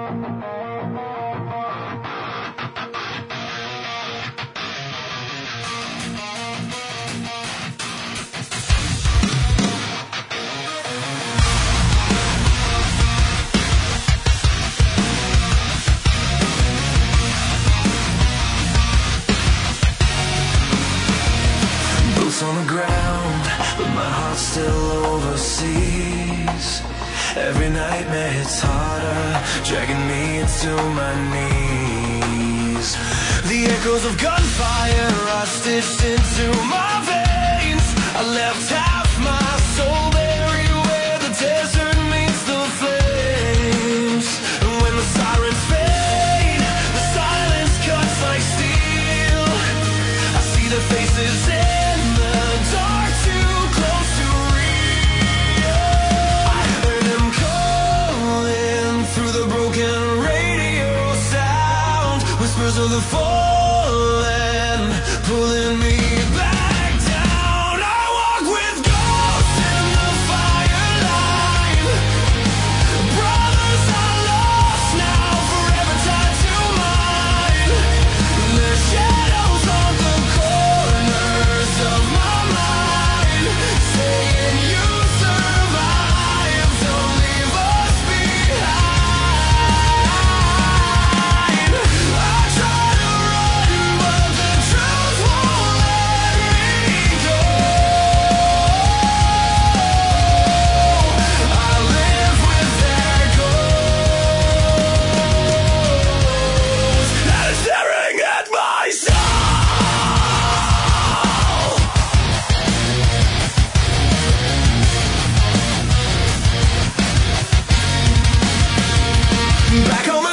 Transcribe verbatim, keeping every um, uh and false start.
On the ground, but my heart's still overseas. Every nightmare hits harder, dragging me into my knees. The echoes of gunfire are stitched into my veins. I left half my soul buried where the desert meets the flames. And when the sirens fade, the silence cuts like steel. I see their faces in dark, too close to real. I heard him calling through the broken radio sound. Whispers of the fallen pulling me back down. I walk with ghosts in the firelight. Brothers are lost now, forever tied to mine. Their shadows haunt the corners of my mind, saying you survived, don't leave us behind. I try to run, but the truth won't let me go. I live with their ghosts that are staring at my soul. Back home